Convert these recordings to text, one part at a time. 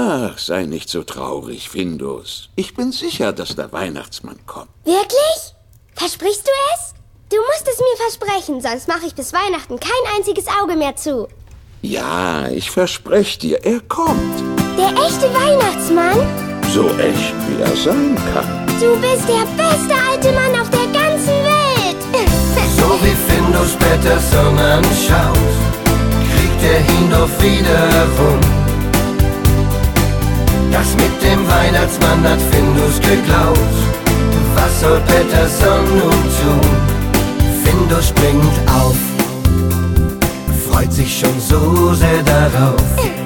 Ach, sei nicht so traurig, Findus. Ich bin sicher, dass der Weihnachtsmann kommt. Wirklich? Versprichst du es? Du musst es mir versprechen, sonst mache ich bis Weihnachten kein einziges Auge mehr zu. Ja, ich verspreche dir, er kommt. Der echte Weihnachtsmann? So echt, wie er sein kann. Du bist der beste alte Mann auf der ganzen Welt. So wie Findus Pettersson anschaut, kriegt er ihn doch wieder rum. Das mit dem Weihnachtsmann hat Findus geglaubt. Was soll Pettersson nun tun? Findus springt auf, freut sich schon so sehr darauf,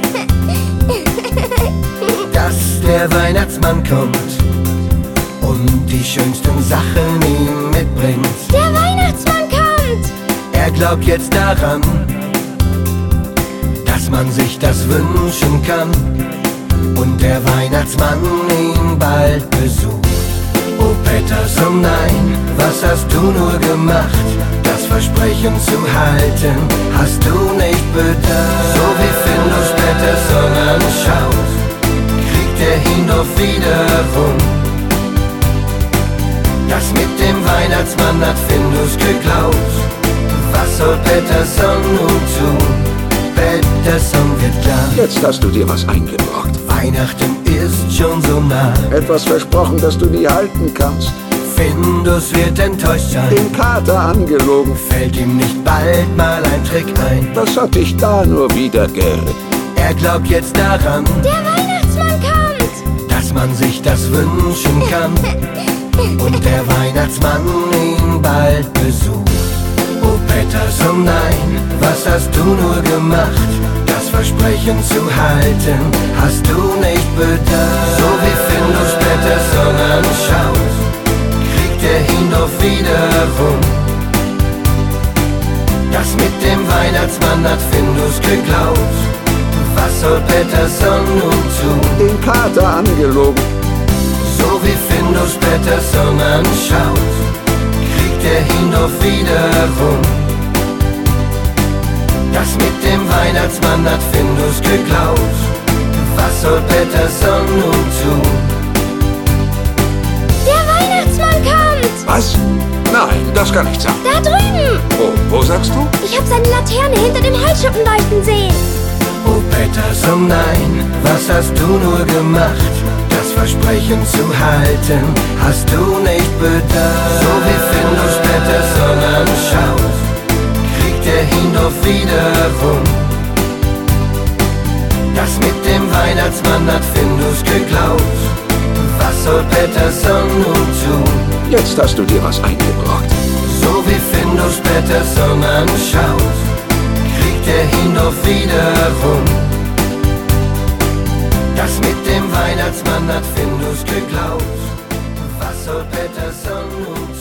dass der Weihnachtsmann kommt und die schönsten Sachen ihm mitbringt. Der Weihnachtsmann kommt! Er glaubt jetzt daran, dass man sich das wünschen kann und der Weihnachtsmann ihn bald besucht. Oh Pettersson, nein, was hast du nur gemacht? Das Versprechen zu halten, hast du nicht bedacht. So wie Findus Pettersson anschaut, kriegt er ihn doch wieder rum. Das mit dem Weihnachtsmann hat Findus geglaubt. Was soll Pettersson nun tun? Pettersson wird klar. Jetzt hast du dir was eingebrockt. Weihnachten ist schon so nah. Etwas versprochen, das du nie halten kannst. Findus wird enttäuscht sein. Den Kater angelogen. Fällt ihm nicht bald mal ein Trick ein? Was hat dich da nur wieder geritten? Er glaubt jetzt daran, Der Weihnachtsmann kommt! dass man sich das wünschen kann und der Weihnachtsmann ihn bald besucht. Oh Pettersson, nein, was hast du nur gemacht? Das Versprechen zu halten, hast du nicht bedacht. So wie Findus Pettersson anschaut, kriegt er ihn doch wieder rum. Das mit dem Weihnachtsmann hat Findus geglaubt. Was soll Pettersson nun tun? Den Kater angelogen. So wie Findus Pettersson anschaut, kriegt er ihn doch wieder rum. Das mit dem Weihnachtsmann hat Findus geglaubt. Was soll Pettersson nun tun? Der Weihnachtsmann kommt! Was? Nein, das kann nicht sein. Da drüben! Wo sagst du? Ich habe seine Laterne hinter dem Holzschuppen leuchten sehen. Oh Pettersson, nein, was hast du nur gemacht? Das Versprechen zu halten, hast du nicht bedacht. So wie Findus Pettersson anschaut, kriegt er ihn doch wieder rum. Das mit dem Weihnachtsmann hat Findus geglaubt. Was soll Pettersson nun tun? Jetzt hast du dir was eingebrockt. So wie Findus Pettersson anschaut, kriegt er ihn doch wieder rum. Das mit dem Weihnachtsmann hat Findus geglaubt. Was soll Pettersson nun tun?